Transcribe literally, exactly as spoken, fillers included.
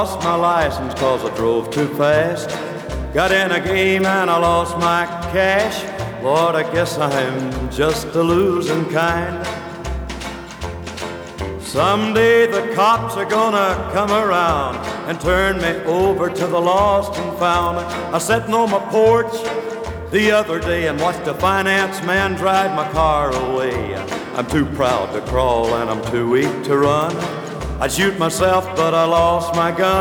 Lost my license cause I drove too fast. Got in a game and I lost my cash. Lord, I guess I'm just a losing kind. Someday the cops are gonna come around and turn me over to the lost and found. I sat on my porch the other day and watched a finance man drive my car away. I'm too proud to crawl and I'm too weak to run. I'd shoot myself but I lost my gun.